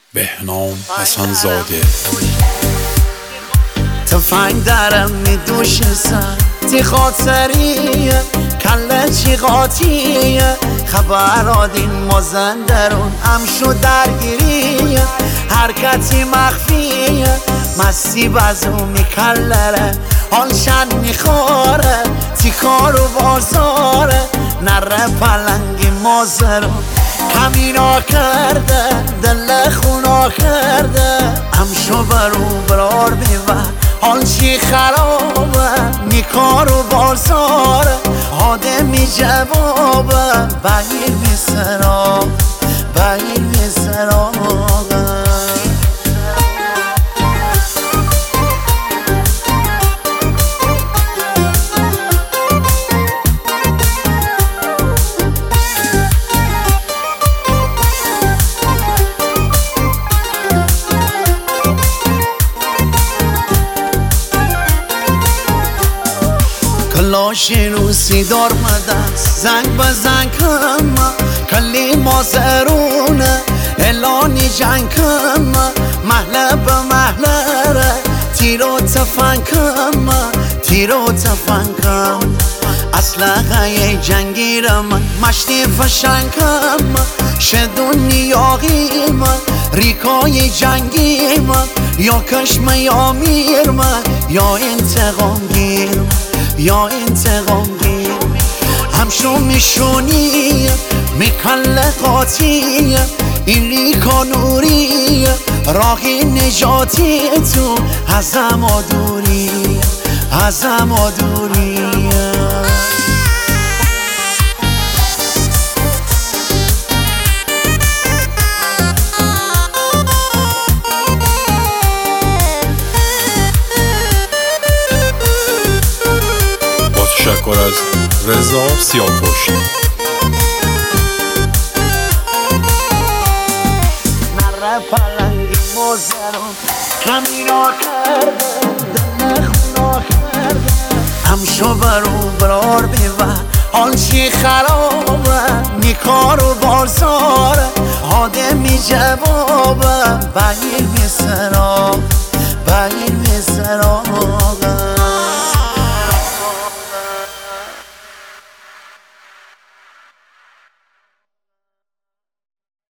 بهنام حسن زاده. تفنگ درم میدوش سر تی خاطریه کله چی قاطیه خبر آدین مازندرون امشو درگیریه حرکتی مخفیه مستی بزو میکلره حالشن میخوره تی کار و بازاره نره پلنگی مازرون کمینا کرده دل خونا کرده امشو برو برار بیور حال چی خرابه میکار و بازاره آدمی جوابه بگیر میسراغ بگیر میسراغه. کلاشی روسی دار مدست زنگ به زنگ کم کلی مازرونه اعلانی جنگ کم محله به محله ره تیرو تفنگ کم تیرو تفنگ کم اسلحه جنگی را من مشتی فشنگ کم شدون نیاغی من ریکای جنگی من یا کشم یا میر من یا انتقام گیر یا انتقام گیر همشو میشونی میکله قاطی این ریکا نوری راهی نجاتی تو ازم آدوری ازم آدوری. تشکر از رضا سیاه‌پشت. نره پلنگی مازرون کمینا کرده دل خونا کرده همشو برو برار بیور حال چی خرابه میکار و بازاره آدمی جوابه بگیر میسراغ